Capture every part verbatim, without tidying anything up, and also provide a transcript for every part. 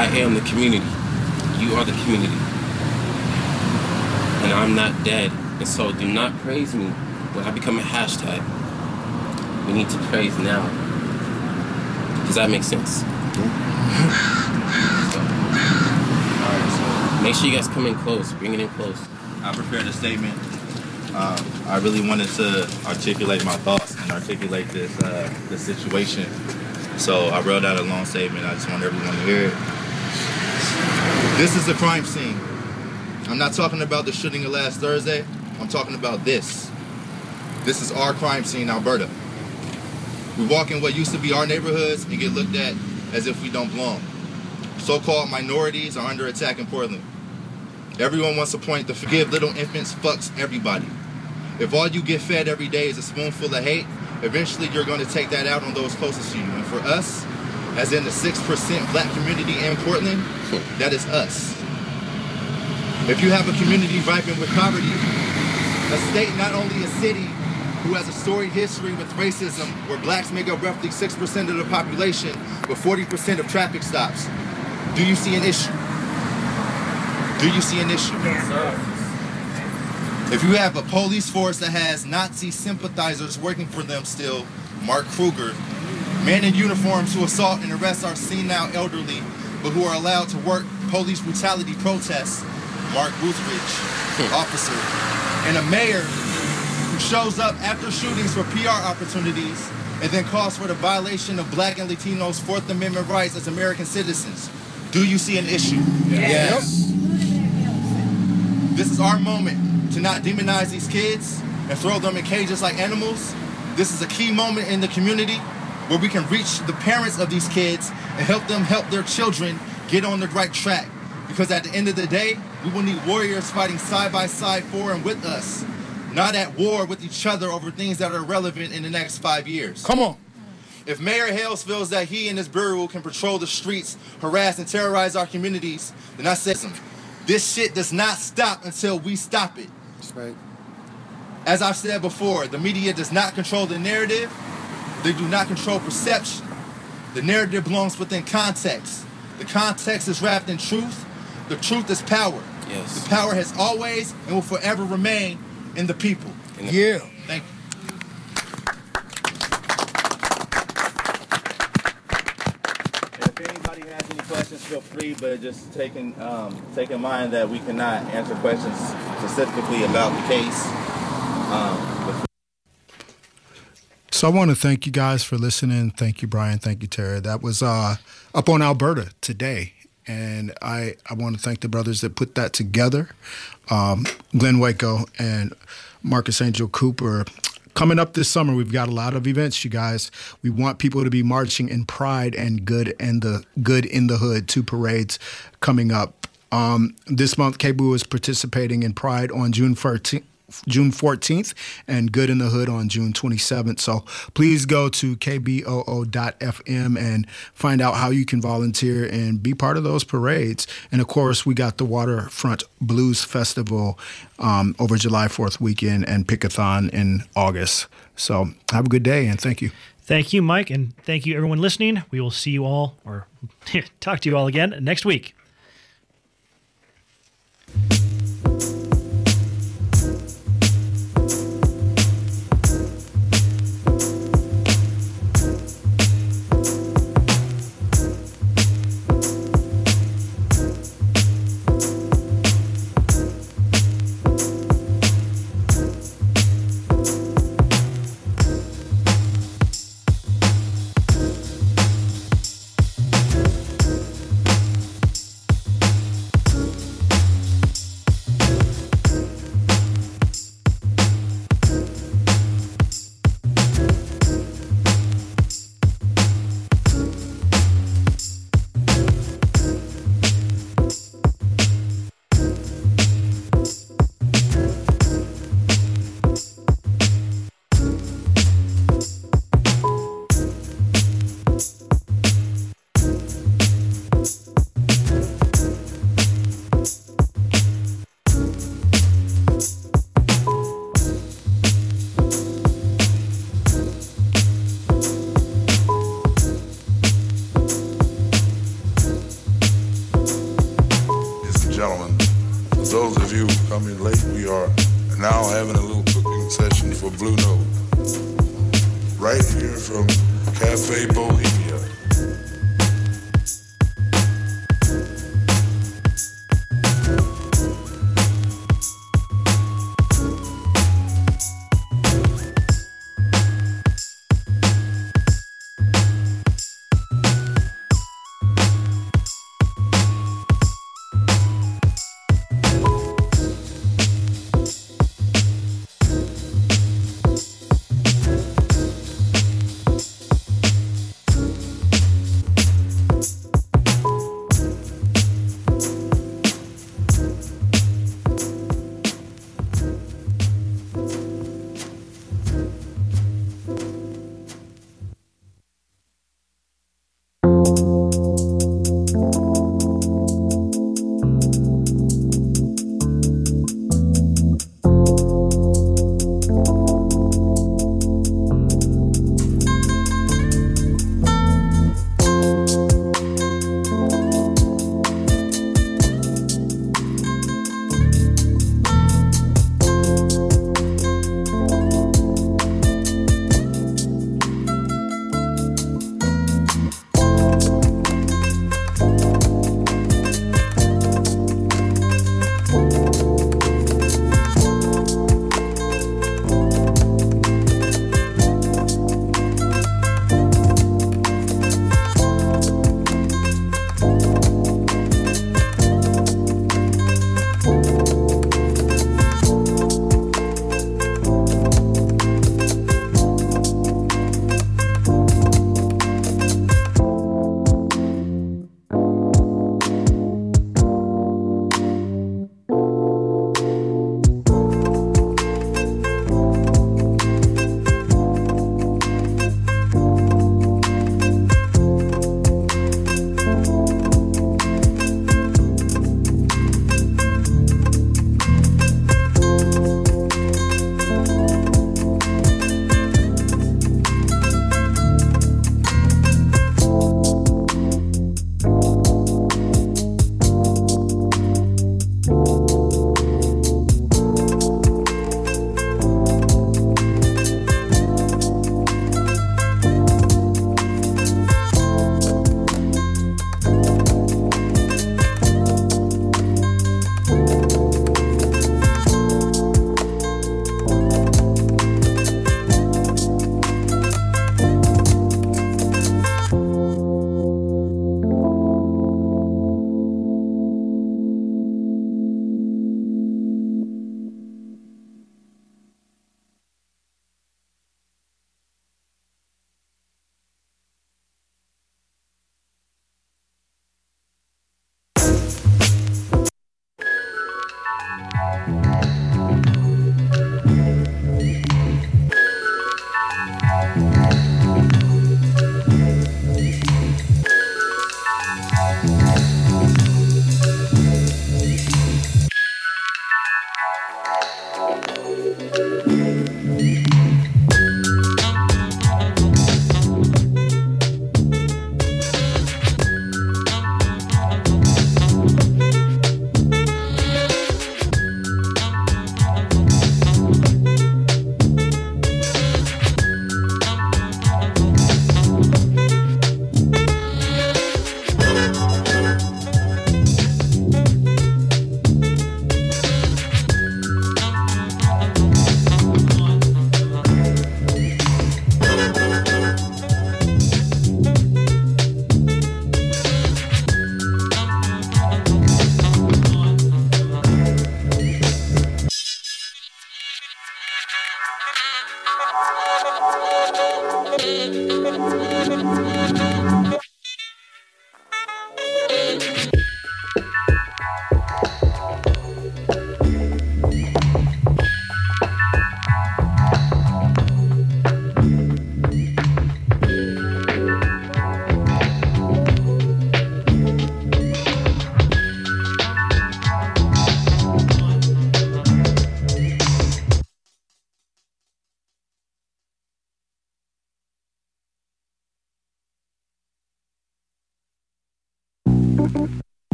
I am the community. You are the community. And I'm not dead. And so do not praise me when I become a hashtag. We need to praise now. Does that make sense? So, all right, so make sure you guys come in close. Bring it in close. I prepared a statement. Um, I really wanted to articulate my thoughts and articulate this uh, this situation. So I wrote out a long statement. I just want everyone to hear it. This is a crime scene. I'm not talking about the shooting of last Thursday. I'm talking about this. This is our crime scene, Alberta. We walk in what used to be our neighborhoods and get looked at as if we don't belong. So-called minorities are under attack in Portland. Everyone wants to point the forgive little infants fucks everybody. If all you get fed every day is a spoonful of hate, eventually you're going to take that out on those closest to you. And for us, as in the six percent black community in Portland, that is us. If you have a community ripen with poverty, a state, not only a city, who has a storied history with racism, where blacks make up roughly six percent of the population, with forty percent of traffic stops, do you see an issue? Do you see an issue? Yes, sir. If you have a police force that has Nazi sympathizers working for them still, Mark Kruger, men in uniforms who assault and arrest our senile elderly, but who are allowed to work police brutality protests, Mark Boothridge, officer, and a mayor who shows up after shootings for P R opportunities and then calls for the violation of black and Latinos' Fourth Amendment rights as American citizens. Do you see an issue? Yes. This is our moment to not demonize these kids and throw them in cages like animals. This is a key moment in the community where we can reach the parents of these kids and help them help their children get on the right track. Because at the end of the day, we will need warriors fighting side by side for and with us, not at war with each other over things that are relevant in the next five years. Come on. If Mayor Hales feels that he and his bureau can patrol the streets, harass and terrorize our communities, then I say something. This shit does not stop until we stop it. That's right. As I've said before, the media does not control the narrative. They do not control perception. The narrative belongs within context. The context is wrapped in truth. The truth is power. Yes. The power has always and will forever remain in the people. In the- Yeah. Thank you. If anybody has any questions, feel free, but just take in, um, take in mind that we cannot answer questions specifically about the case. Um, So I want to thank you guys for listening. Thank you, Brian. Thank you, Tara. That was uh, up on Alberta today. And I, I want to thank the brothers that put that together, um, Glenn Waco and Marcus Angel Cooper. Coming up this summer, we've got a lot of events, you guys. We want people to be marching in Pride and Good and the Good in the Hood, two parades coming up. Um, this month, K B O O is participating in Pride on June fourteenth. June fourteenth and Good in the Hood on June twenty-seventh. So please go to k b o o dot f m and find out how you can volunteer and be part of those parades. And of course, we got the Waterfront Blues Festival um, over July fourth weekend and Pickathon in August. So have a good day and thank you. Thank you, Mike, and thank you, everyone listening. We will see you all, or talk to you all again next week. now having a little cooking session for Blue Note. Right here from Cafe Bohemia.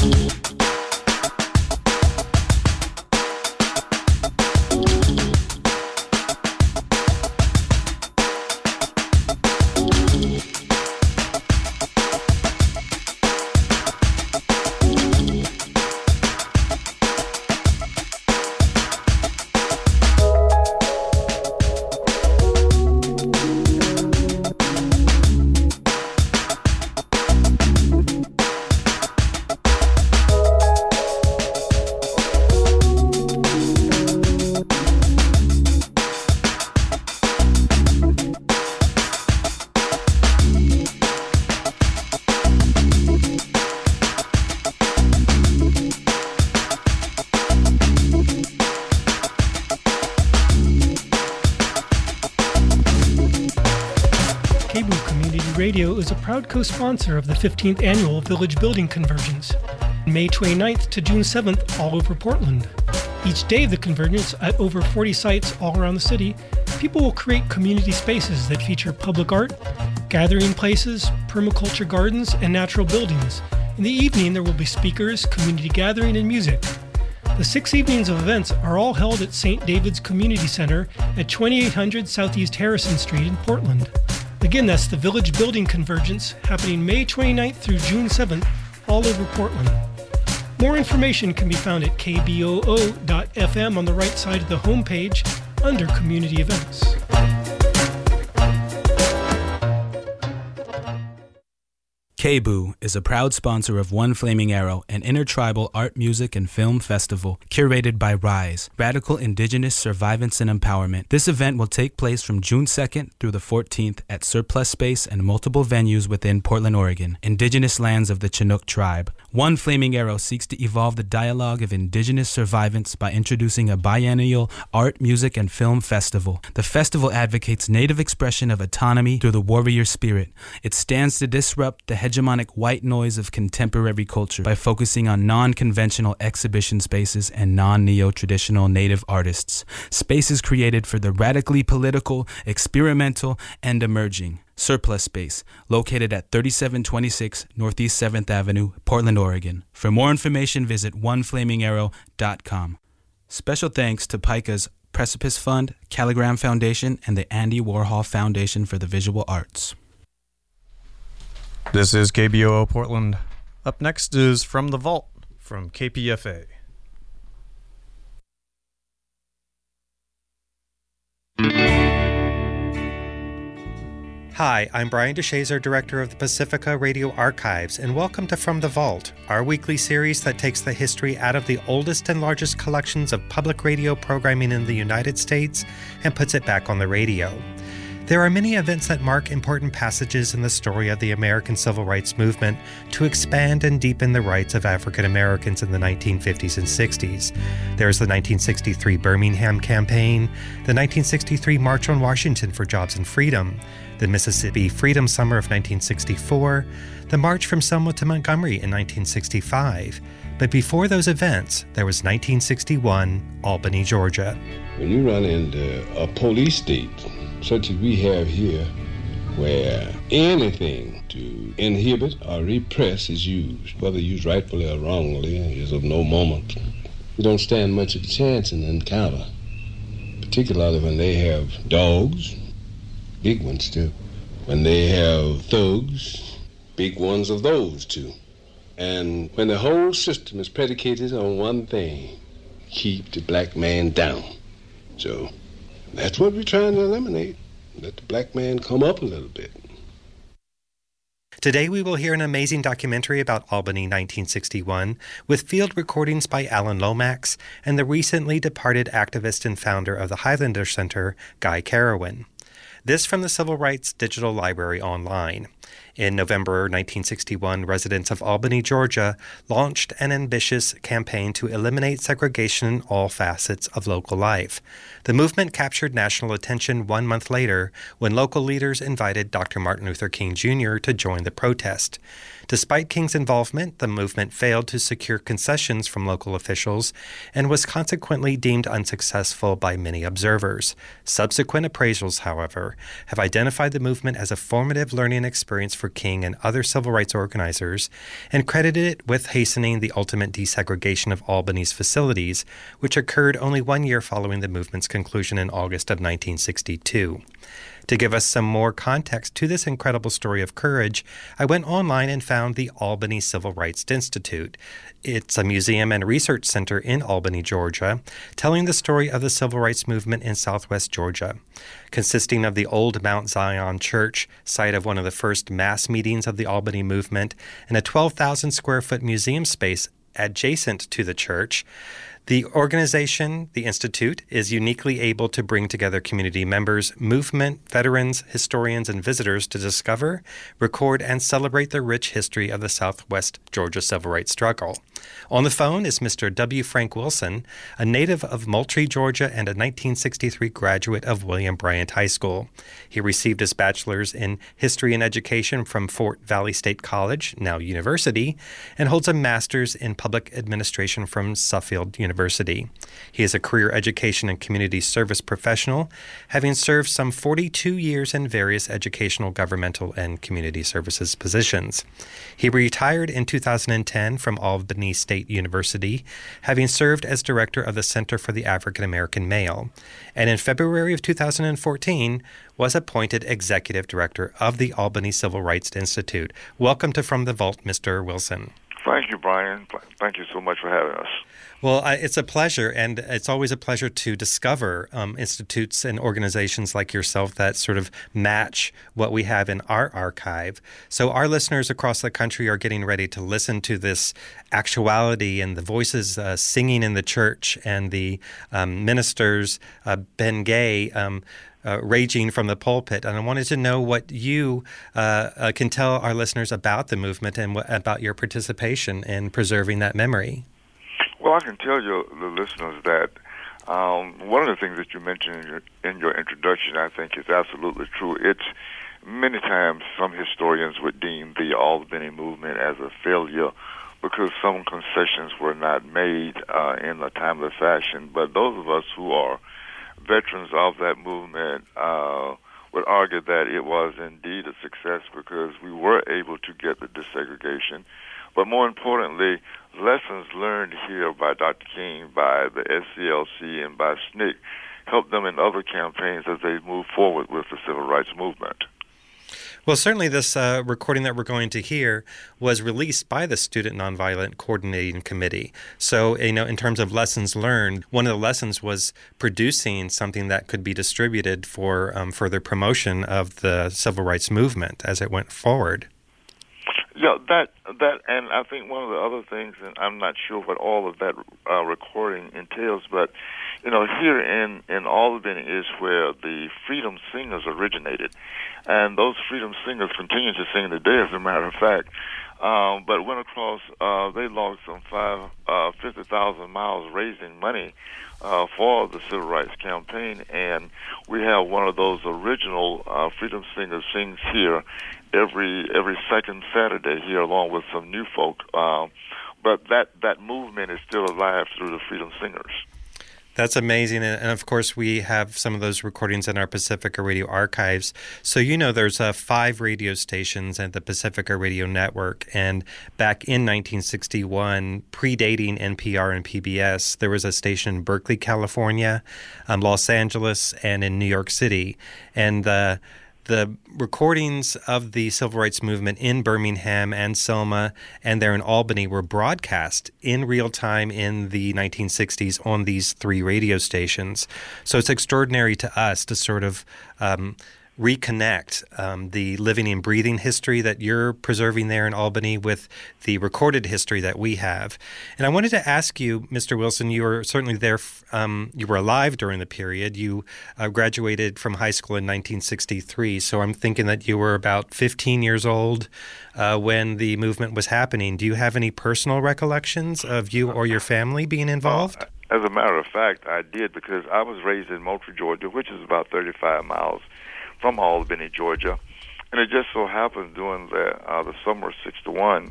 Radio is a proud co-sponsor of the fifteenth Annual Village Building Convergence, May twenty-ninth to June seventh, all over Portland. Each day of the convergence, at over forty sites all around the city, people will create community spaces that feature public art, gathering places, permaculture gardens, and natural buildings. In the evening, there will be speakers, community gathering, and music. The six evenings of events are all held at Saint David's Community Center at twenty-eight hundred Southeast Harrison Street in Portland. Again, that's the Village Building Convergence, happening May twenty-ninth through June seventh, all over Portland. More information can be found at k b o o dot f m on the right side of the homepage under Community Events. K B U is a proud sponsor of One Flaming Arrow, an intertribal art, music, and film festival curated by RISE, Radical Indigenous Survivance and Empowerment. This event will take place from June second through the fourteenth at surplus space and multiple venues within Portland, Oregon, indigenous lands of the Chinook tribe. One Flaming Arrow seeks to evolve the dialogue of indigenous survivance by introducing a biennial art, music, and film festival. The festival advocates native expression of autonomy through the warrior spirit. It stands to disrupt the hegemonic white noise of contemporary culture by focusing on non-conventional exhibition spaces and non-neo-traditional native artists. Spaces created for the radically political, experimental, and emerging. Surplus Space, located at thirty-seven twenty-six Northeast seventh Avenue, Portland, Oregon. For more information, visit one flaming arrow dot com. Special thanks to PICA's Precipice Fund, Calligram Foundation, and the Andy Warhol Foundation for the Visual Arts. This is K B O O Portland. Up next is From the Vault from K P F A. Hi, I'm Brian DeShazer, Director of the Pacifica Radio Archives, and welcome to From the Vault, our weekly series that takes the history out of the oldest and largest collections of public radio programming in the United States and puts it back on the radio. There are many events that mark important passages in the story of the American Civil Rights Movement to expand and deepen the rights of African Americans in the nineteen fifties and sixties. There's the nineteen sixty-three Birmingham Campaign, the nineteen sixty-three March on Washington for Jobs and Freedom, the Mississippi Freedom Summer of nineteen sixty-four, the March from Selma to Montgomery in nineteen sixty-five. But before those events, there was nineteen sixty-one, Albany, Georgia. When you run into a police state, such as we have here, where anything to inhibit or repress is used, whether used rightfully or wrongly, is of no moment. You don't stand much of a chance in an encounter, particularly when they have dogs, big ones too. When they have thugs, big ones of those too. And when the whole system is predicated on one thing, keep the black man down. So that's what we're trying to eliminate. Let the black man come up a little bit. Today we will hear an amazing documentary about Albany nineteen sixty-one with field recordings by Alan Lomax and the recently departed activist and founder of the Highlander Center, Guy Carawan. This from the Civil Rights Digital Library online. In November nineteen sixty-one, residents of Albany, Georgia, launched an ambitious campaign to eliminate segregation in all facets of local life. The movement captured national attention one month later when local leaders invited Doctor Martin Luther King Junior to join the protest. Despite King's involvement, the movement failed to secure concessions from local officials and was consequently deemed unsuccessful by many observers. Subsequent appraisals, however, have identified the movement as a formative learning experience for Luther King and other civil rights organizers, and credited it with hastening the ultimate desegregation of Albany's facilities, which occurred only one year following the movement's conclusion in August of nineteen sixty-two. To give us some more context to this incredible story of courage, I went online and found the Albany Civil Rights Institute. It's a museum and research center in Albany, Georgia, telling the story of the civil rights movement in southwest Georgia. Consisting of the old Mount Zion Church, site of one of the first mass meetings of the Albany movement, and a twelve thousand square foot museum space adjacent to the church, the organization, the Institute, is uniquely able to bring together community members, movement, veterans, historians, and visitors to discover, record, and celebrate the rich history of the Southwest Georgia civil rights struggle. On the phone is Mister W. Frank Wilson, a native of Moultrie, Georgia, and a nineteen sixty-three graduate of William Bryant High School. He received his bachelor's in history and education from Fort Valley State College, now university, and holds a master's in public administration from Suffield University. University. He is a career education and community service professional, having served some forty-two years in various educational, governmental, and community services positions. He retired in two thousand ten from Albany State University, having served as director of the Center for the African American Male, and in February of two thousand fourteen was appointed executive director of the Albany Civil Rights Institute. Welcome to From the Vault, Mister Wilson. Thank you, Brian. Thank you so much for having us. Well, I, it's a pleasure, and it's always a pleasure to discover um, institutes and organizations like yourself that sort of match what we have in our archive. So our listeners across the country are getting ready to listen to this actuality and the voices uh, singing in the church and the um, ministers, uh, Ben Gay, um, Uh, raging from the pulpit. And I wanted to know what you uh, uh, can tell our listeners about the movement and what, about your participation in preserving that memory. Well, I can tell you, the listeners, that um, one of the things that you mentioned in your, in your introduction, I think, is absolutely true. It's many times some historians would deem the Albany movement as a failure because some concessions were not made uh, in a timely fashion. But those of us who are veterans of that movement uh, would argue that it was indeed a success because we were able to get the desegregation. But more importantly, lessons learned here by Doctor King, by the S C L C, and by S N C C helped them in other campaigns as they move forward with the civil rights movement. Well, certainly this uh, recording that we're going to hear was released by the Student Nonviolent Coordinating Committee. So, you know, in terms of lessons learned, one of the lessons was producing something that could be distributed for um, further promotion of the civil rights movement as it went forward. Yeah, that, that, and I think one of the other things, and I'm not sure what all of that uh, recording entails, but, you know, here in, in Albany is where the Freedom Singers originated. And those Freedom Singers continue to sing today, as a matter of fact. Um, but went across, uh, they logged some five, uh, fifty thousand miles raising money uh, for the Civil Rights Campaign. And we have one of those original uh, Freedom Singers sings here every every second Saturday here, along with some new folk. Um, but that, that movement is still alive through the Freedom Singers. That's amazing. And of course, we have some of those recordings in our Pacifica Radio archives. So, you know, there's uh, five radio stations at the Pacifica Radio Network. And back in nineteen sixty-one, predating N P R and P B S, there was a station in Berkeley, California, um, Los Angeles, and in New York City. And uh, the recordings of the civil rights movement in Birmingham and Selma and there in Albany were broadcast in real time in the nineteen sixties on these three radio stations. So it's extraordinary to us to sort of um, reconnect um, the living and breathing history that you're preserving there in Albany with the recorded history that we have. And I wanted to ask you, Mister Wilson, you were certainly there, um, you were alive during the period. You uh, graduated from high school in nineteen sixty-three, so I'm thinking that you were about fifteen years old uh, when the movement was happening. Do you have any personal recollections of you or your family being involved? Uh, as a matter of fact, I did, because I was raised in Moultrie, Georgia, which is about thirty-five miles from Albany, Georgia, and it just so happened during the uh, the summer of sixty-one,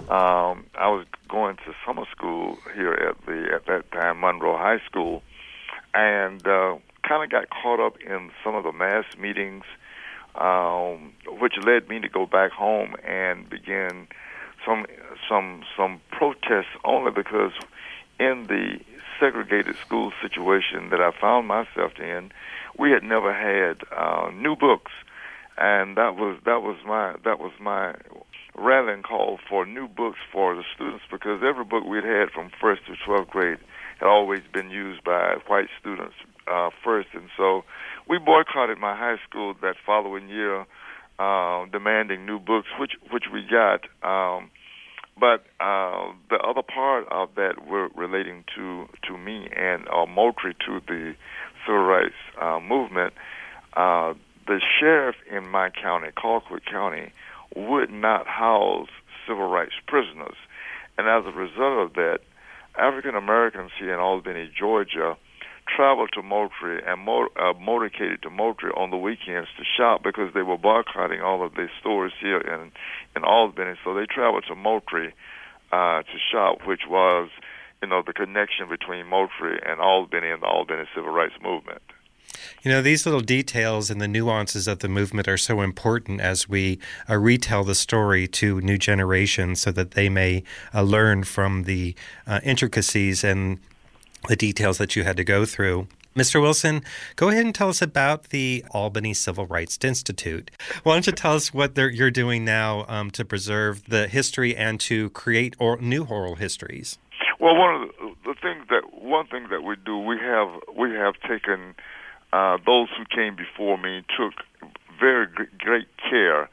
um, I was going to summer school here at the at that time Monroe High School, and uh, kind of got caught up in some of the mass meetings um, which led me to go back home and begin some some some protests, only because in the segregated school situation that I found myself in, we had never had uh, new books, and that was that was my that was my rallying call for new books for the students, because every book we'd had from first to twelfth grade had always been used by white students uh, first, and so we boycotted my high school that following year, uh, demanding new books, which which we got. Um, But uh, the other part of that were relating to, to me and uh, Moultrie, to the civil rights uh, movement. Uh, the sheriff in my county, Colquitt County, would not house civil rights prisoners. And as a result of that, African Americans here in Albany, Georgia, traveled to Moultrie and mo- uh, motorcaded to Moultrie on the weekends to shop, because they were boycotting all of their stores here in, in Albany. So they traveled to Moultrie uh, to shop, which was, you know, the connection between Moultrie and Albany and the Albany Civil Rights Movement. You know, these little details and the nuances of the movement are so important as we uh, retell the story to new generations, so that they may uh, learn from the uh, intricacies and the details that you had to go through. Mister Wilson, go ahead and tell us about the Albany Civil Rights Institute. Why don't you tell us what you're doing now um, to preserve the history and to create or, new oral histories? Well, one of the, the things that one thing that we do, we have we have taken uh, those who came before me took very g- great care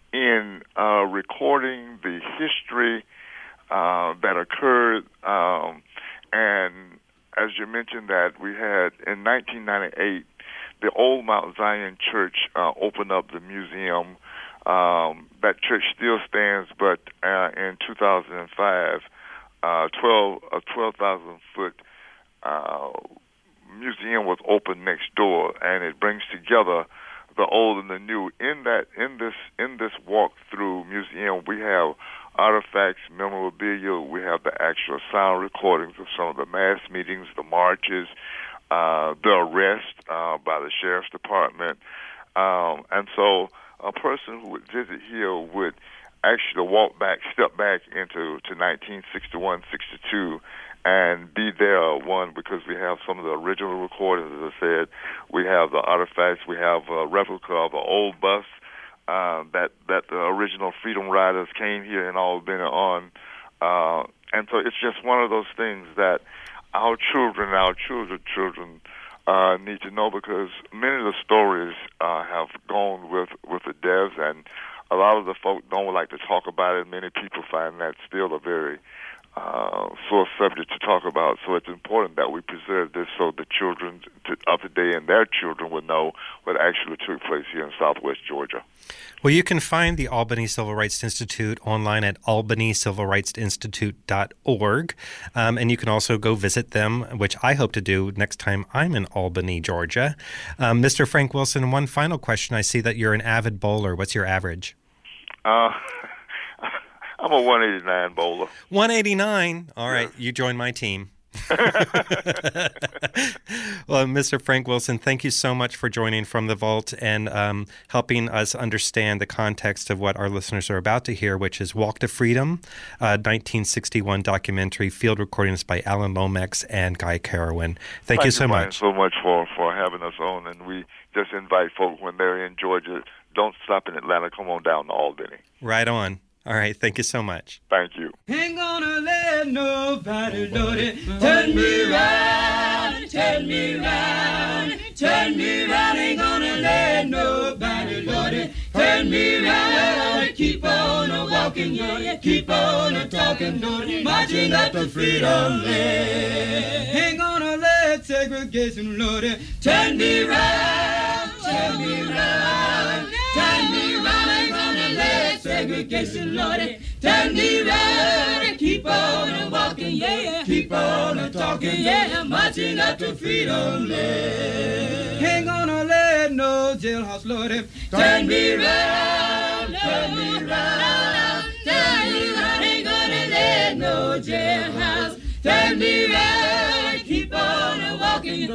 in uh, recording the history uh, that occurred, um, and as you mentioned, that we had in nineteen ninety-eight, the old Mount Zion Church uh, opened up the museum. Um, that church still stands, but uh, in two thousand five, uh, twelve a twelve thousand foot uh, museum was opened next door, and it brings together the old and the new. In that, in this, in this walk-through museum, we have artifacts, memorabilia. We have the actual sound recordings of some of the mass meetings, the marches, uh, the arrest uh, by the sheriff's department. Um, and so a person who would visit here would actually walk back, step back into to nineteen sixty-one, sixty-two, and be there, one, because we have some of the original recordings, as I said. We have the artifacts. We have a replica of an old bus Uh, that that the original Freedom Riders came here in Albany on, uh, and so it's just one of those things that our children, our children, children uh, need to know, because many of the stories uh, have gone with with the deaths, and a lot of the folk don't like to talk about it. Many people find that still a very uh, sore subject to talk about. So it's important that we preserve this, so the children to, of today and their children will know what actually took place here in Southwest Georgia. Well, you can find the Albany Civil Rights Institute online at albany civil rights institute dot org, um, and you can also go visit them, which I hope to do next time I'm in Albany, Georgia. Um, Mister Frank Wilson, one final question. I see that you're an avid bowler. What's your average? Uh, I'm a one eighty-nine bowler. one eighty-nine? All right, yeah. You join my team. Well, Mister Frank Wilson, thank you so much for joining From the Vault and um, helping us understand the context of what our listeners are about to hear, which is Walk to Freedom, uh, nineteen sixty-one documentary, field recordings by Alan Lomax and Guy Carowin. Thank, thank you so you, much. Thank you so much for, for having us on, and we just invite folks when they're in Georgia, don't stop in Atlanta, come on down to Albany. Right on. All right, thank you so much. Thank you. Ain't gonna let nobody, Lordy, turn me round, turn me round, turn me round. Ain't gonna let nobody, Lordy, turn me round. Keep on a walking, yeah, keep on a talking, Lordy, marching up to freedom land. Ain't gonna let segregation, Lordy, turn me round, turn me round, turn me round. Ain't gonna let segregation, Lordy, turn me round and keep on a walking, yeah, keep on a talking, yeah, marching up to freedom land. Ain't gonna let no jailhouse, Lordy, turn me round, turn me round, turn me round. Ain't gonna let no jailhouse turn me round, keep on a walking,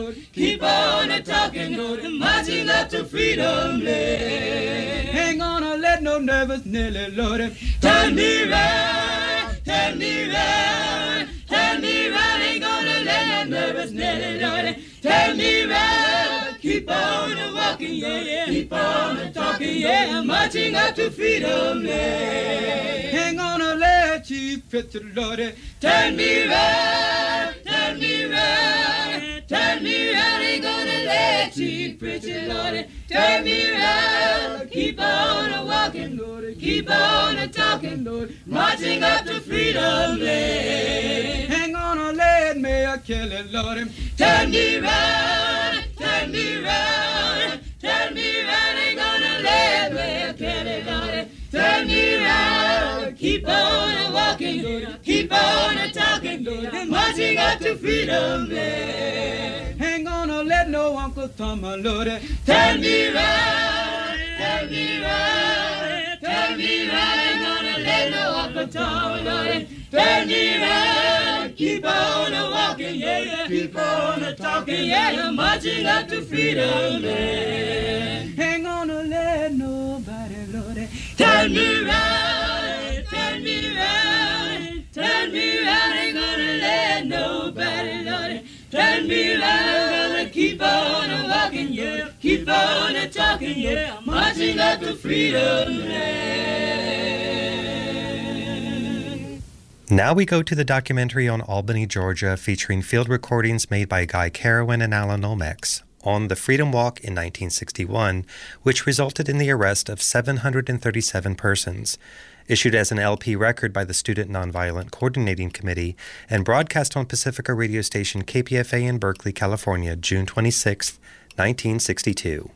Lord. Keep on a talking, Lord, marching up to freedom land. Ain't gonna let no nervous Nelly, Lord, turn me round, turn me round, turn me round. Ain't gonna let no nervous Nelly, Lord, turn me round. Keep on a walking, yeah, yeah. Keep on a talking, yeah, marching up to freedom land. Ain't gonna let Chief Richard, Lord, turn me round, turn me round, turn me round. Ain't gonna let Chief Richard, Lord, turn me round. Keep on a walking, Lord, keep on a talking, Lord, marching up to freedom land. Ain't gonna let Mayor Kelly, Lord, turn me round, turn me round, turn me round. Ain't gonna let Mayor Kelly, Lord, turn me round. Keep on a walking, Lord, keep on a talking, Lord, marching up to freedom land. Ain't gonna let no Uncle Tom, Lord, turn me round, turn me round, turn me round. Ain't gonna let no Uncle Tom, Lord, turn me round. Keep on a walking, yeah, yeah. Keep on a talking, yeah, marching up to freedom land. Ain't gonna let nobody, Lord, turn me round, turn me round, turn me round. Ain't gonna let nobody, Lord, turn me round. Gonna keep on a walking, yeah, keep on a talking, yeah, marching up to freedom land. Now we go to the documentary on Albany, Georgia, featuring field recordings made by Guy Carawan and Alan Lomax on the Freedom Walk in nineteen sixty-one, which resulted in the arrest of seven hundred thirty-seven persons. Issued as an L P record by the Student Nonviolent Coordinating Committee and broadcast on Pacifica radio station K P F A in Berkeley, California, June twenty-sixth, nineteen sixty-two.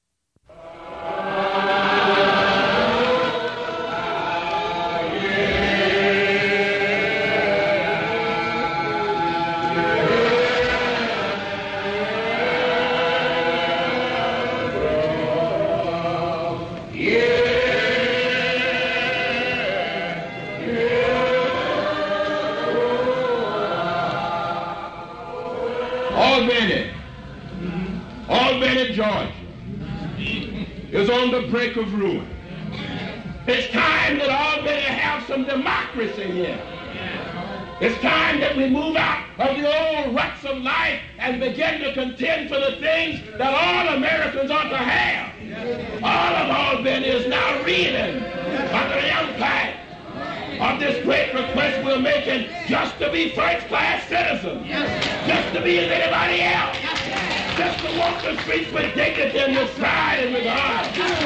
Georgia is on the brink of ruin. It's time that Albany have some democracy here. It's time that we move out of the old ruts of life and begin to contend for the things that all Americans ought to have. All of Albany is now reeling under the impact of this great request we're making just to be first-class citizens, just to be as anybody else, just to walk the streets with dignity and with pride and regard.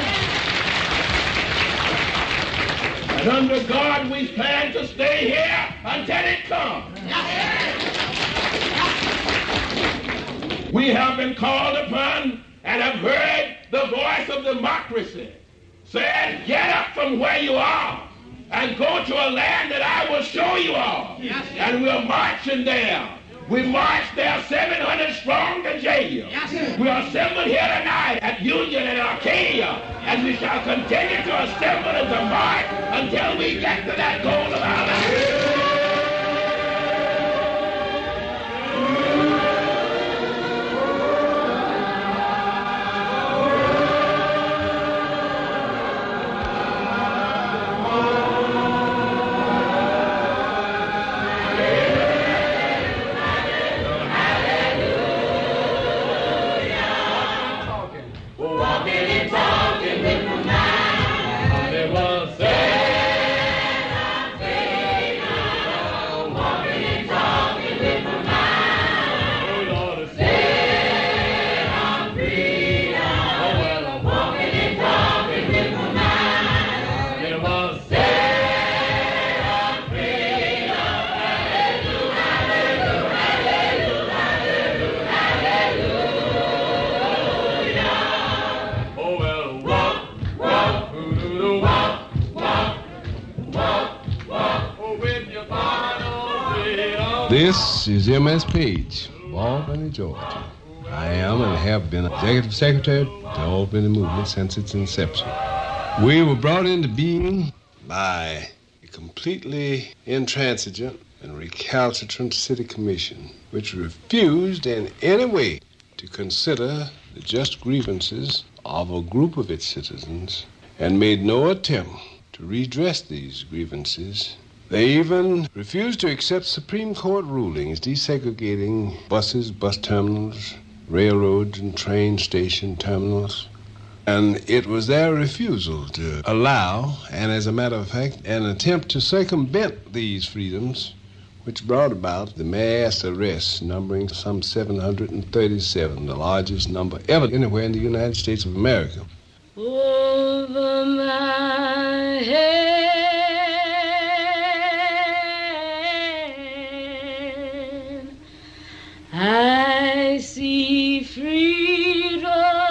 And under God, we plan to stay here until it comes. We have been called upon and have heard the voice of democracy saying, get up from where you are and go to a land that I will show you all. Yes, yes. And we're marching there. We marched there seven hundred strong to jail. Yes, we are assembled here tonight at Union and Arcadia, and we shall continue to assemble and to march until we get to that goal of our lives. This is M S Page, Albany, Georgia. I am and have been Executive Secretary to the Albany Movement since its inception. We were brought into being by a completely intransigent and recalcitrant city commission, which refused in any way to consider the just grievances of a group of its citizens and made no attempt to redress these grievances. They even refused to accept Supreme Court rulings desegregating buses, bus terminals, railroads, and train station terminals. And it was their refusal to allow, and as a matter of fact, an attempt to circumvent these freedoms, which brought about the mass arrests numbering some seven hundred thirty-seven, the largest number ever anywhere in the United States of America. Over my head, I see freedom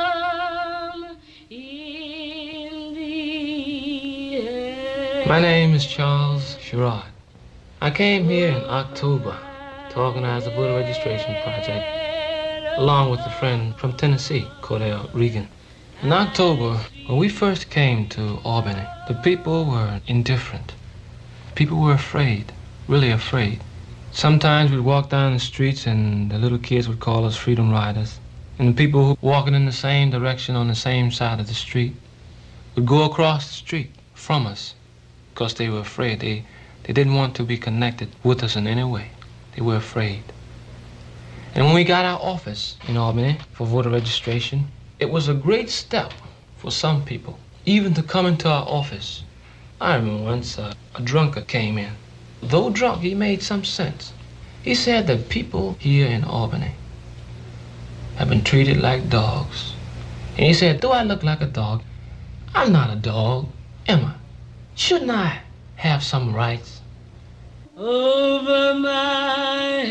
in the air. My name is Charles Sherrod. I came here in October to organize the voter registration project along with a friend from Tennessee, Cordell Regan. In October, when we first came to Albany, the people were indifferent. People were afraid, really afraid. Sometimes we'd walk down the streets and the little kids would call us Freedom Riders. And the people who walking in the same direction on the same side of the street would go across the street from us because they were afraid. They, they didn't want to be connected with us in any way. They were afraid. And when we got our office in Albany for voter registration, it was a great step for some people, even to come into our office. I remember once uh, a drunkard came in. Though drunk, he made some sense. He said that people here in Albany have been treated like dogs. And he said, do I look like a dog? I'm not a dog, am I? Shouldn't I have some rights? Over my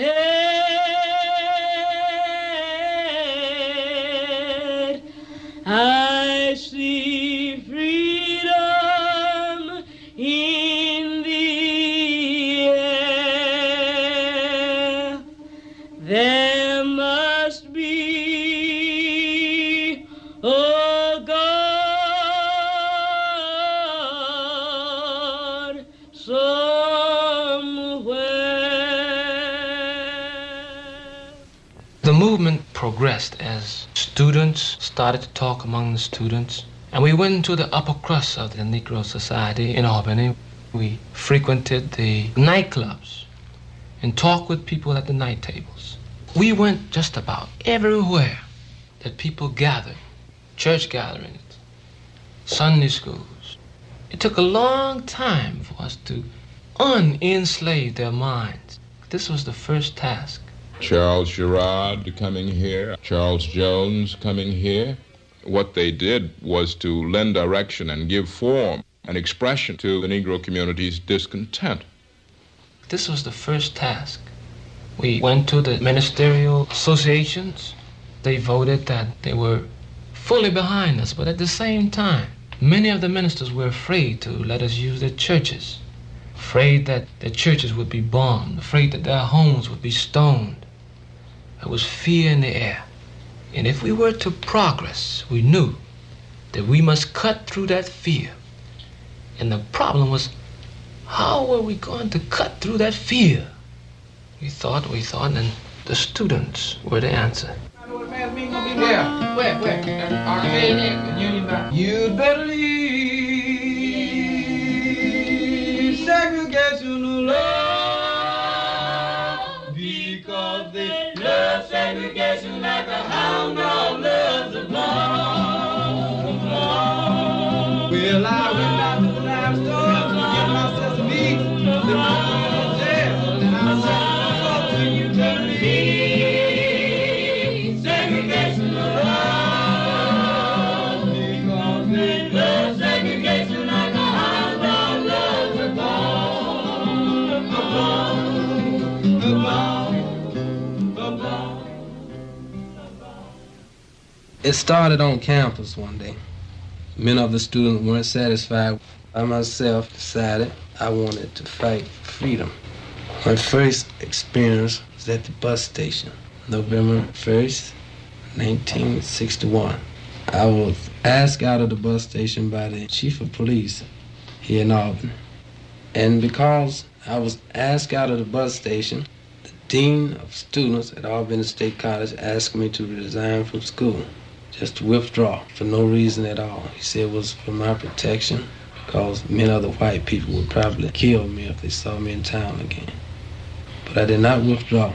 head, I see freedom in the air. There must be a God somewhere. The movement progressed as students started to talk among the students, and we went into the upper crust of the Negro Society in Albany. We frequented the nightclubs and talked with people at the night tables. We went just about everywhere that people gathered, church gatherings, Sunday schools. It took a long time for us to unenslave their minds. This was the first task. Charles Sherrod coming here, Charles Jones coming here. What they did was to lend direction and give form and expression to the Negro community's discontent. This was the first task. We went to the ministerial associations. They voted that they were fully behind us, but at the same time, many of the ministers were afraid to let us use their churches, afraid that their churches would be bombed, afraid that their homes would be stoned. There was fear in the air. And if we were to progress, we knew that we must cut through that fear. And the problem was, how were we going to cut through that fear? We thought, we thought, and the students were the answer. Where? Where? Where? You'd better leave segregation alone, because they love segregation like a hound dog loves a bone. Well, I went down to the live store to get myself some meat. The room in the jail, and I said, "Oh, can you tell me segregation alone, because they love segregation like a hound dog loves a bone, a bone, a bone, a bone." It started on campus one day. Many of the students weren't satisfied. I myself decided I wanted to fight for freedom. My first experience was at the bus station, November first, nineteen sixty-one. I was asked out of the bus station by the chief of police here in Albany. And because I was asked out of the bus station, the dean of students at Albany State College asked me to resign from school, just to withdraw for no reason at all. He said it was for my protection, because many other white people would probably kill me if they saw me in town again. But I did not withdraw.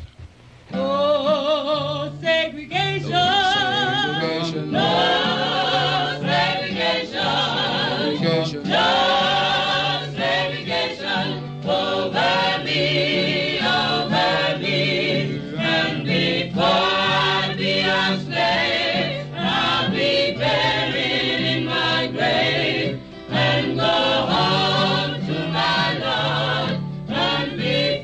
No segregation. No segregation. No segregation. No segregation. Over me, over me. And before I be a slave, I'll be buried in my grave and go home to my Lord and be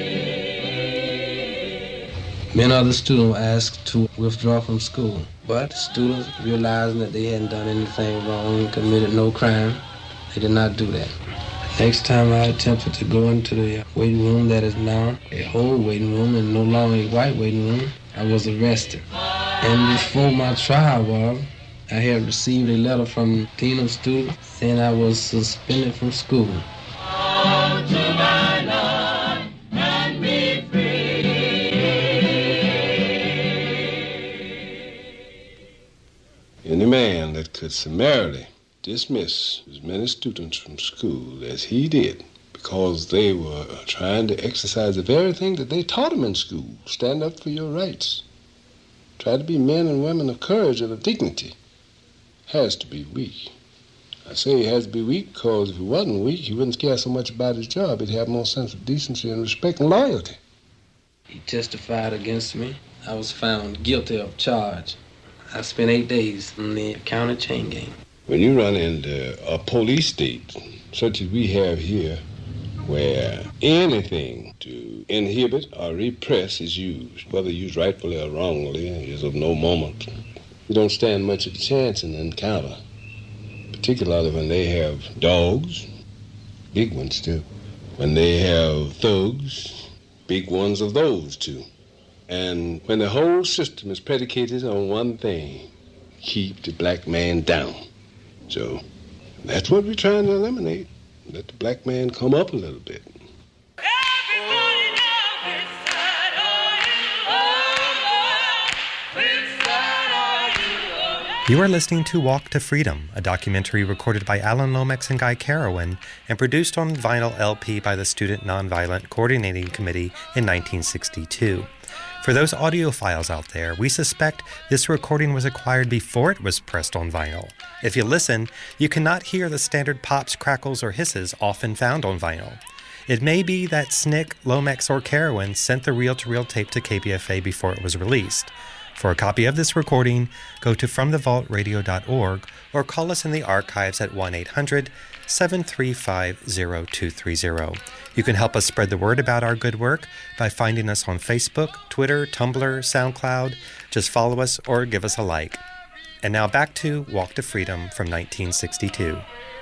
free. Many other students were asked to withdraw from school, but students, realizing that they hadn't done anything wrong and committed no crime, they did not do that. The next time I attempted to go into the waiting room that is now a whole waiting room and no longer a white waiting room, I was arrested. And before my trial was, I had received a letter from the dean of students saying I was suspended from school. Home to my Lord and be free. Any man that could summarily dismiss as many students from school as he did because they were trying to exercise the very thing that they taught them in school, stand up for your rights, try to be men and women of courage and of dignity, has to be weak. I say he has to be weak because if he wasn't weak, he wouldn't care so much about his job. He'd have more sense of decency and respect and loyalty. He testified against me. I was found guilty of charge. I spent eight days in the county chain gang. When you run into a police state, such as we have here, where anything to inhibit or repress is used, whether used rightfully or wrongly, is of no moment, you don't stand much of a chance in an encounter, particularly when they have dogs, big ones too. When they have thugs, big ones of those too. And when the whole system is predicated on one thing, keep the black man down. So that's what we're trying to eliminate. Let the black man come up a little bit. You are listening to Walk to Freedom, a documentary recorded by Alan Lomax and Guy Carawan and produced on vinyl L P by the Student Nonviolent Coordinating Committee in nineteen sixty-two. For those audiophiles out there, we suspect this recording was acquired before it was pressed on vinyl. If you listen, you cannot hear the standard pops, crackles, or hisses often found on vinyl. It may be that S N C C, Lomax, or Carawan sent the reel-to-reel tape to K B F A before it was released. For a copy of this recording, go to from the vault radio dot org or call us in the archives at one eight hundred, seven three five, zero two three zero. You can help us spread the word about our good work by finding us on Facebook, Twitter, Tumblr, SoundCloud. Just follow us or give us a like. And now back to Walk to Freedom from nineteen sixty-two.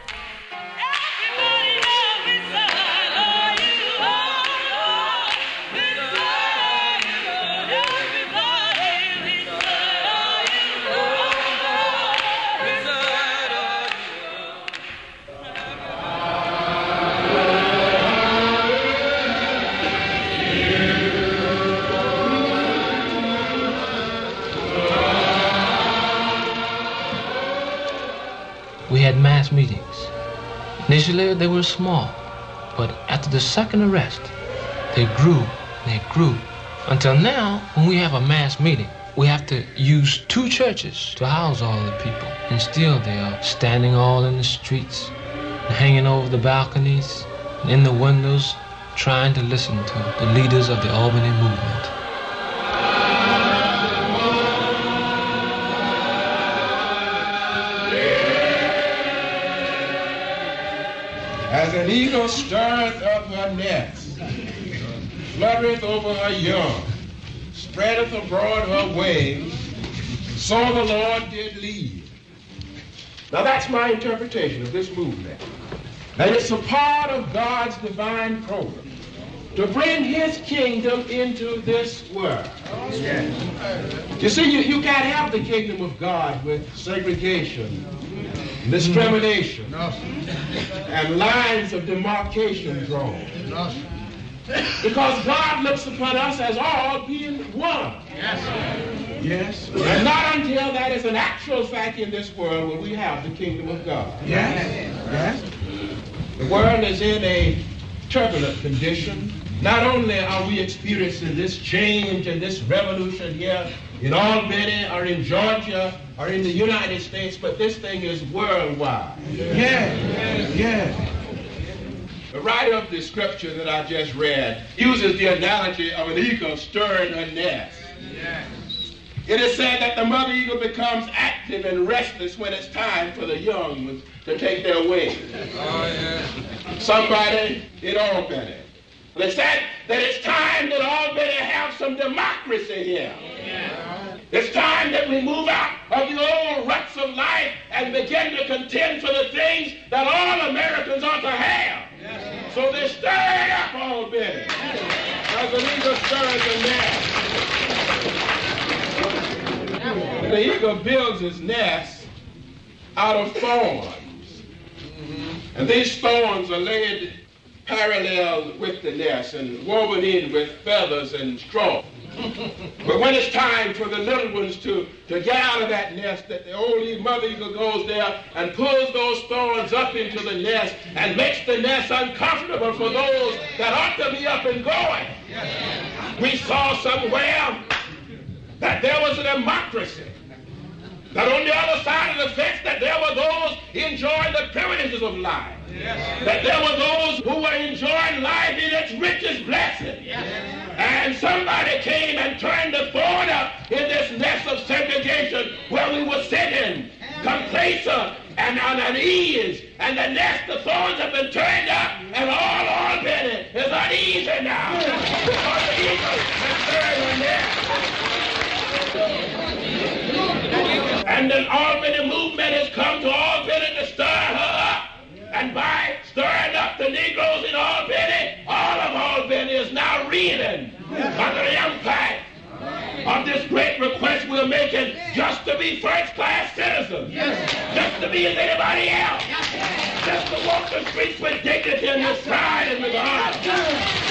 Mass meetings. Initially, they were small, but after the second arrest, they grew, they grew, until now, when we have a mass meeting, we have to use two churches to house all the people, and still they are standing all in the streets, and hanging over the balconies, and in the windows, trying to listen to the leaders of the Albany movement. As an eagle stirreth up her nest, fluttereth over her young, spreadeth abroad her wings, so the Lord did lead. Now that's my interpretation of this movement. And it's a part of God's divine program to bring his kingdom into this world. Yes. You see, you, you can't have the kingdom of God with segregation, discrimination, and lines of demarcation drawn. Because God looks upon us as all being one. Yes. Yes. And not until that is an actual fact in this world will we have the kingdom of God. Yes. Yes. The world is in a turbulent condition. Not only are we experiencing this change and this revolution here in Albany or in Georgia or in the United States, but this thing is worldwide. Yes. Yes. The writer of the scripture that I just read uses the analogy of an eagle stirring her nest. Yes. It is said that the mother eagle becomes active and restless when it's time for the young ones to take their wings. Oh, yeah. Somebody in Albany, they said that it's time that Albany have some democracy here. Yeah. It's time that we move out of the old ruts of life and begin to contend for the things that all Americans ought to have. Yes. So they stirred up Albany. Yes. As an eagle stirs the nest. The eagle builds his nest out of thorns. Mm-hmm. And these thorns are laid parallel with the nest and woven in with feathers and straw. But when it's time for the little ones to, to get out of that nest, that the old mother eagle goes there and pulls those thorns up into the nest and makes the nest uncomfortable for those that ought to be up and going. We saw somewhere that there was a democracy. That on the other side of the fence, that there were those enjoying the privileges of life. Yes. That there were those who were enjoying life in its richest blessing. Yes. And somebody came and turned the thorn up in this nest of segregation where we were sitting, complacent and on unease. And the nest of thorns have been turned up, and all Albany is uneasy now. Because the eagle has turned the nest. And the Albany movement has come to Albany to stir her up. And by stirring up the Negroes in Albany, all of Albany is now reeling under the impact of this great request we're making just to be first-class citizens. Just to be as anybody else. Just to walk the streets with dignity and with pride and with honor.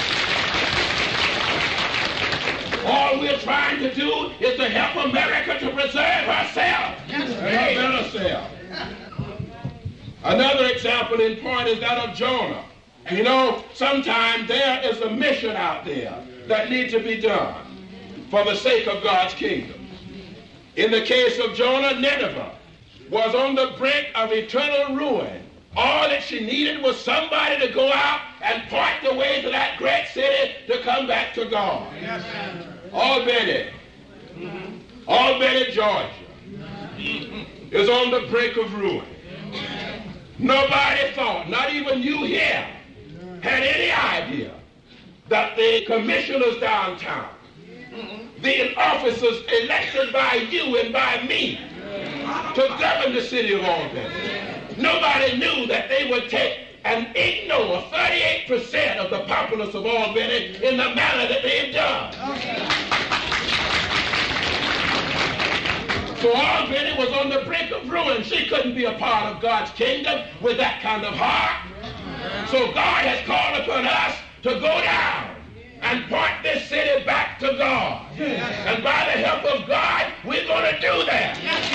All we're trying to do is to help America to preserve herself and her better self. Another example in point is that of Jonah. You know, sometimes there is a mission out there that needs to be done for the sake of God's kingdom. In the case of Jonah, Nineveh was on the brink of eternal ruin. All that she needed was somebody to go out and point the way to that great city to come back to God. Yes, Albany, mm-hmm. Albany, Georgia, mm-hmm. is on the brink of ruin. Nobody thought, not even you here, had any idea that the commissioners downtown, mm-hmm. the officers elected by you and by me to govern the city of Albany, nobody knew that they would take and ignore thirty-eight percent of the populace of Albany in the manner that they've done. So Albany was on the brink of ruin. She couldn't be a part of God's kingdom with that kind of heart. So God has called upon us to go down and point this city back to God. And by the help of God, we're going to do that.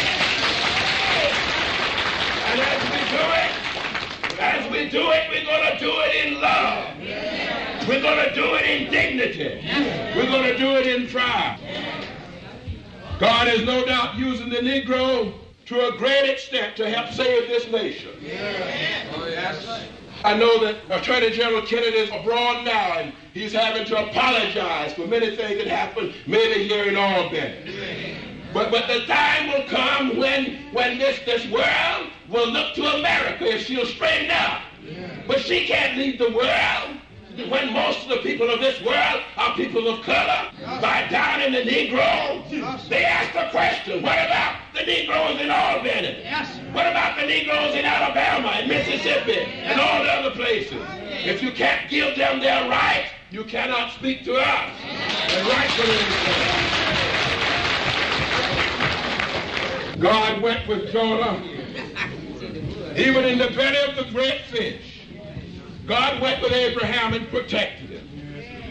And as we do it, As we do it, we're going to do it in love. We're going to do it in dignity. We're going to do it in pride. God is no doubt using the Negro to a great extent to help save this nation. Oh, yes. I know that Attorney General Kennedy is abroad now, and he's having to apologize for many things that happened maybe here in Albany. But, but the time will come when, when this, this world will look to America if she'll straighten up. But she can't lead the world when most of the people of this world are people of color. By down in the Negroes, they ask the question, what about the Negroes in Albany? What about the Negroes in Alabama and Mississippi and all the other places? If you can't give them their rights, you cannot speak to us. The rightfully God went with Jonah, even in the belly of the great fish. God went with Abraham and protected him.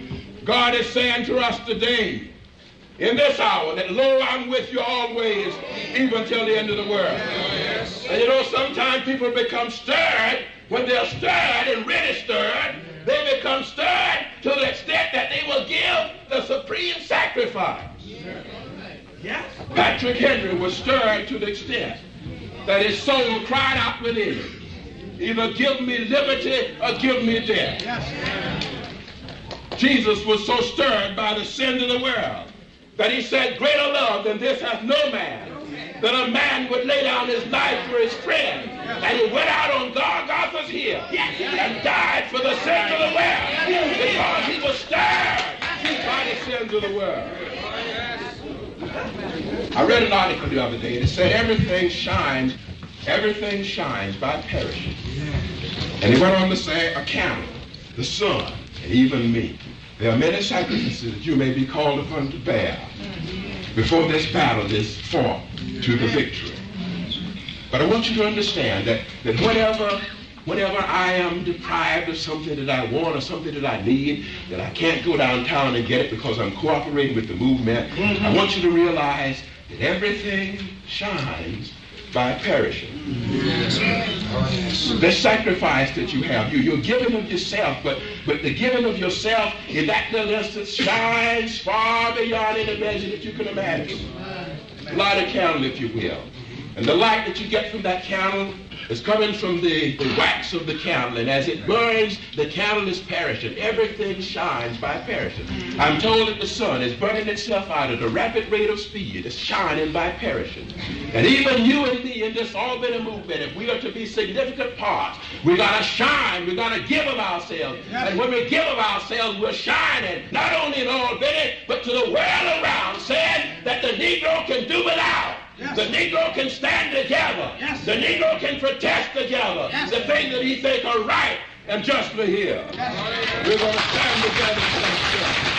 God is saying to us today, in this hour, that lo, I'm with you always, even till the end of the world. And you know, sometimes people become stirred. When they're stirred and really stirred, they become stirred to the extent that they will give the supreme sacrifice. Yes. Patrick Henry was stirred to the extent that his soul cried out within him, either give me liberty or give me death. Yes. Jesus was so stirred by the sins of the world that he said, greater love than this hath no man, that a man would lay down his life for his friend. And he went out on Golgotha's hill and died for the sins of the world because he was stirred by the sins of the world. I read an article the other day that said everything shines, everything shines by perishing. And he went on to say, a camel, the sun, and even me. There are many sacrifices that you may be called upon to bear before this battle is fought to the victory. But I want you to understand that, that whenever, whenever I am deprived of something that I want or something that I need, that I can't go downtown and get it because I'm cooperating with the movement, mm-hmm. I want you to realize that everything shines by perishing. Yes. Oh, yes. The sacrifice that you have, you, you're giving of yourself, but, but the giving of yourself in that little instance shines far beyond any measure that you can imagine. Light a candle, if you will. And the light that you get from that candle is coming from the, the wax of the candle, and as it burns, the candle is perishing. Everything shines by perishing. I'm told that the sun is burning itself out at a rapid rate of speed. It's shining by perishing. And even you and me in this Albany movement, if we are to be significant parts, we got to shine, we got to give of ourselves. Yes. And when we give of ourselves, we're shining, not only in Albany, but to the world around, saying that the Negro can do without. Yes. The Negro can stand together. Yes. The Negro can protest together. Yes. The things that he thinks are right and just for him. Yes. We're going to stand together and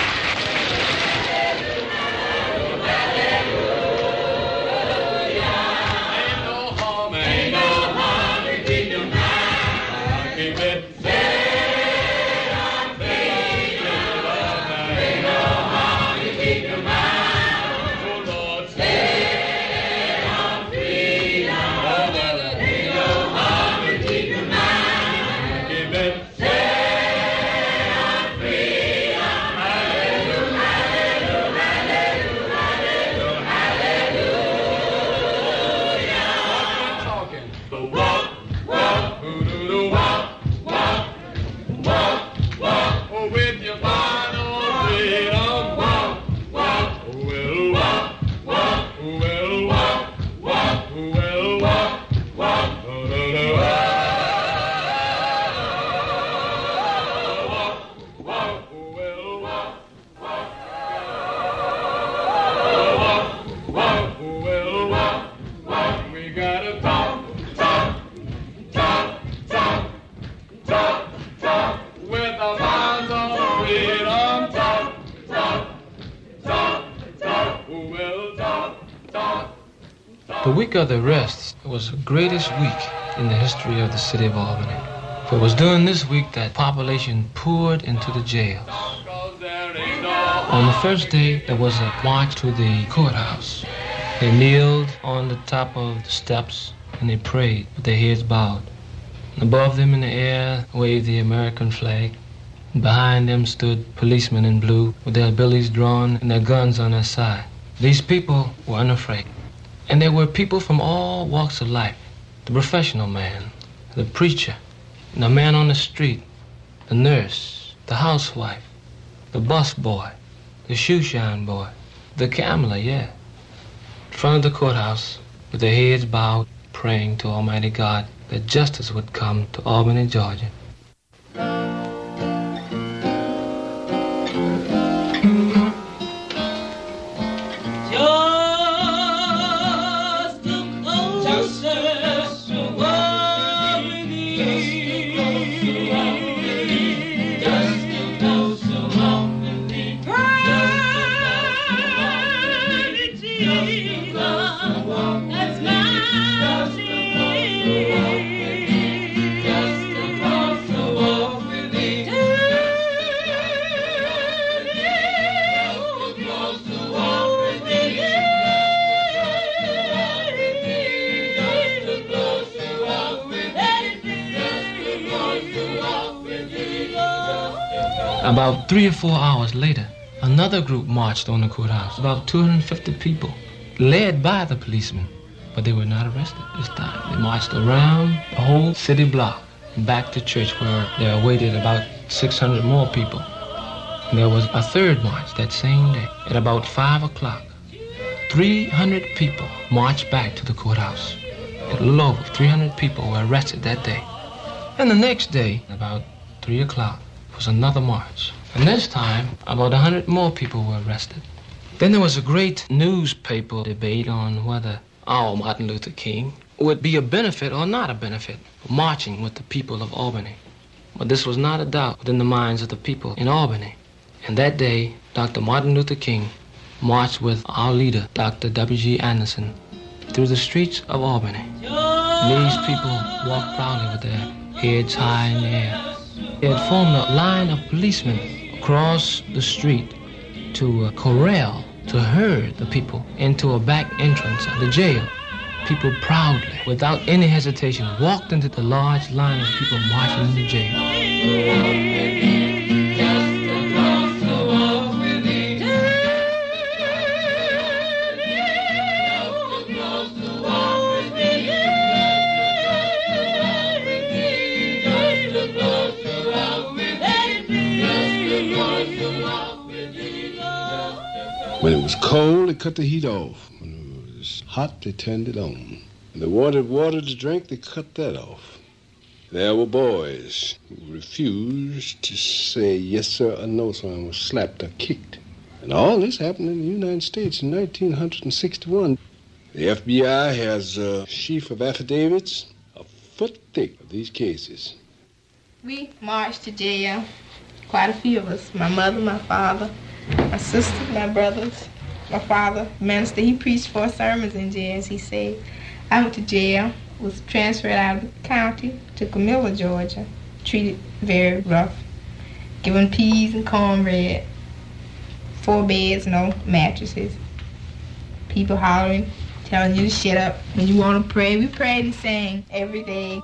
ain't no harm, ain't no harm in keeping your mind. Keep it. The week of the arrests was the greatest week in the history of the city of Albany. For it was during this week that population poured into the jails. On the first day, there was a march to the courthouse. They kneeled on the top of the steps and they prayed with their heads bowed. And above them in the air waved the American flag. And behind them stood policemen in blue with their billies drawn and their guns on their side. These people were unafraid. And there were people from all walks of life. The professional man, the preacher, the man on the street, the nurse, the housewife, the bus boy, the shoe shine boy, the cameler, yeah. In front of the courthouse, with their heads bowed, praying to Almighty God that justice would come to Albany, Georgia. About three or four hours later, another group marched on the courthouse, about two hundred fifty people, led by the policemen, but they were not arrested this time. They marched around the whole city block, back to church where they awaited about six hundred more people. And there was a third march that same day at about five o'clock. three hundred people marched back to the courthouse. A little over three hundred people were arrested that day. And the next day, about three o'clock, was another march. And this time, about one hundred more people were arrested. Then there was a great newspaper debate on whether our Martin Luther King would be a benefit or not a benefit for marching with the people of Albany. But this was not a doubt within the minds of the people in Albany. And that day, Doctor Martin Luther King marched with our leader, Doctor W G Anderson, through the streets of Albany. And these people walked proudly with their heads high in the air. They had formed a line of policemen across the street to uh, corral, to herd the people into a back entrance of the jail. People proudly, without any hesitation, walked into the large line of people marching in the jail. When it was cold, they cut the heat off. When it was hot, they turned it on. When they wanted water to drink, they cut that off. There were boys who refused to say yes sir or no sir and were slapped or kicked. And all this happened in the United States in nineteen sixty-one. The F B I has a sheaf of affidavits a foot thick of these cases. We marched to jail, quite a few of us. My mother, my father, my sister, my brothers, my father, minister. He preached four sermons in jail, as he said. I went to jail, was transferred out of the county to Camilla, Georgia, treated very rough, given peas and cornbread, four beds, no mattresses, people hollering, telling you to shut up when you want to pray. We prayed and sang every day.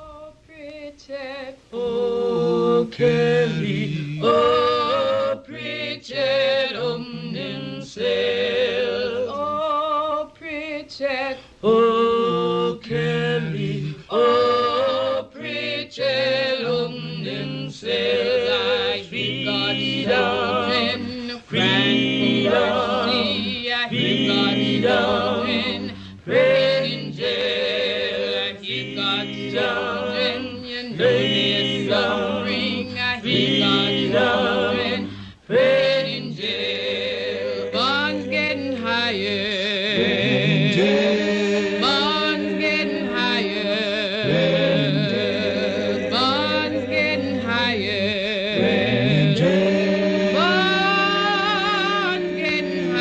Oh, Kelly, oh, Pritchett, um, himself. Oh, Pritchett, oh, Kelly, oh, Pritchett, um, himself. I he got children, freedom, he got children, prayed in jail. He got children, ladies suffering, he got children, prayed in jail. Bonds getting higher, bonds getting higher, bonds getting higher, bonds getting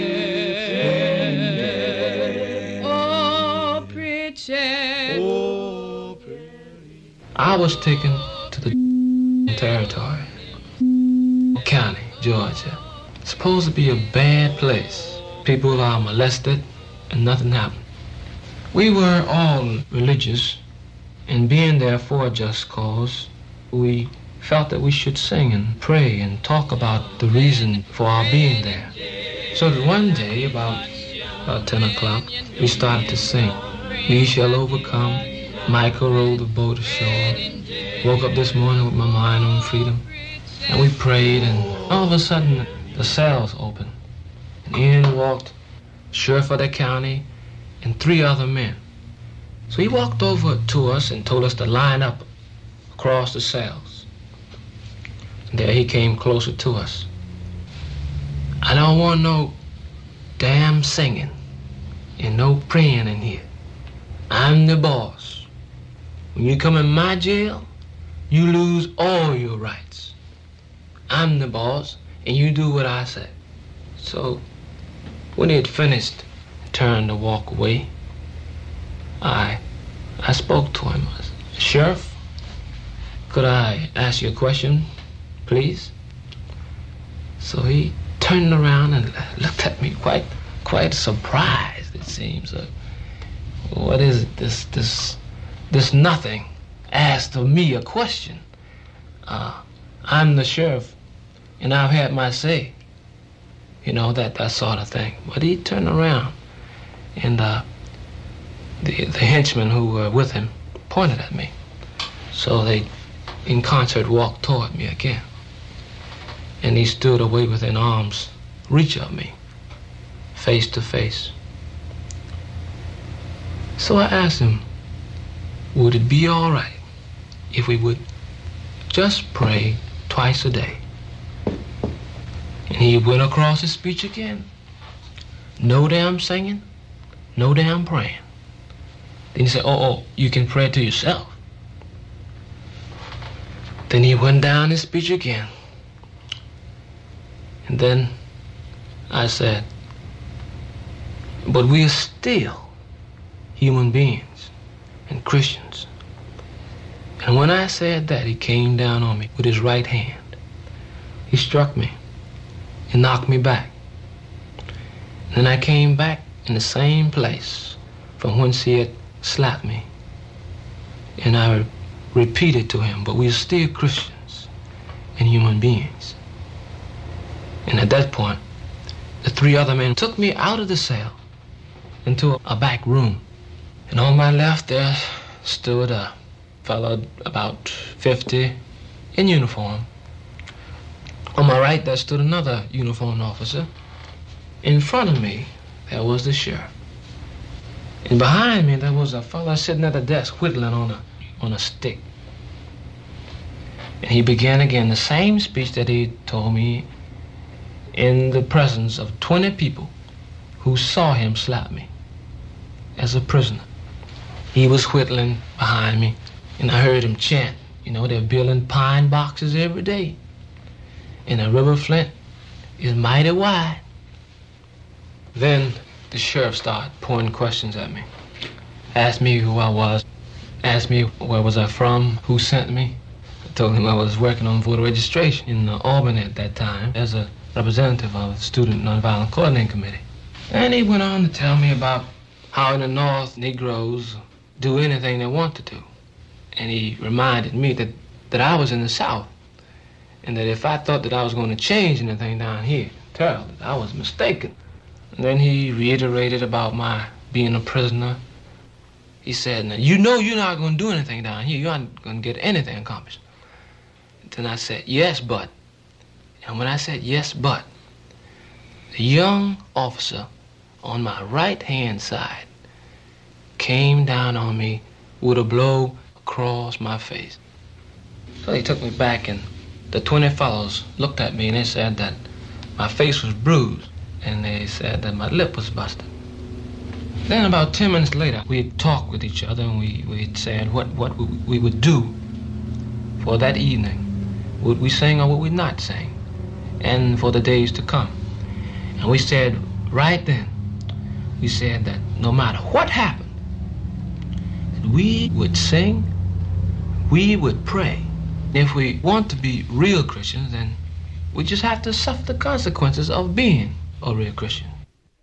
higher. Oh, Pritchett. Oh, I was taken to the territory, county, Georgia. Supposed to be a bad place. People are molested and nothing happened. We were all religious, and being there for a just cause, we felt that we should sing and pray and talk about the reason for our being there. So that one day, about, about ten o'clock, we started to sing, "We shall overcome." Michael rowed the boat ashore. Woke up this morning with my mind on freedom. And we prayed, and all of a sudden, the cells opened. And in walked sheriff of the county and three other men. So he walked over to us and told us to line up across the cells. And there he came closer to us. I don't want no damn singing and no praying in here. I'm the boss. When you come in my jail, you lose all your rights. I'm the boss, and you do what I say. So, when he had finished, turned to walk away, I, I spoke to him. I said, "Sheriff, could I ask you a question, please?" So he turned around and looked at me quite, quite surprised, it seems. Uh, what is it, this, this, this nothing asked of me a question? Uh, I'm the sheriff and I've had my say, you know, that, that sort of thing. But he turned around, and uh, the, the henchmen who were with him pointed at me. So they, in concert, walked toward me again. And he stood away within arm's reach of me, face to face. So I asked him, would it be all right if we would just pray twice a day? And he went across his speech again. No damn singing, no damn praying. Then he said, oh, oh, you can pray to yourself. Then he went down his speech again. And then I said, but we are still human beings and Christians. And when I said that, he came down on me with his right hand. He struck me and knocked me back. And then I came back in the same place from whence he had slapped me. And I re- repeated to him, but we are still Christians and human beings. And at that point, the three other men took me out of the cell into a, a back room. And on my left there stood a fellow about fifty in uniform. On my right there stood another uniformed officer. In front of me there was the sheriff. And behind me there was a fellow sitting at the desk whittling on a, on a stick. And he began again the same speech that he told me in the presence of twenty people who saw him slap me as a prisoner. He was whittling behind me, and I heard him chant. You know, they're building pine boxes every day. And the River Flint is mighty wide. Then the sheriff started pouring questions at me. Asked me who I was, asked me where was I from, who sent me. I told him I was working on voter registration in uh, Albany at that time as a representative of the Student Nonviolent Coordinating Committee. And he went on to tell me about how in the North, Negroes do anything they want to do. And he reminded me that, that I was in the South, and that if I thought that I was going to change anything down here, tell that I was mistaken. And then he reiterated about my being a prisoner. He said, now, you know you're not going to do anything down here. You're not going to get anything accomplished. And then I said, yes, but. And when I said, yes, but, the young officer on my right-hand side came down on me with a blow across my face. So they took me back, and the twenty fellows looked at me, and they said that my face was bruised, and they said that my lip was busted. Then about ten minutes later, we talked with each other, and we, we said what, what we would do for that evening. Would we sing or would we not sing? And for the days to come. And we said right then, we said that no matter what happened, that we would sing, we would pray. If we want to be real Christians, then we just have to suffer the consequences of being a real Christian.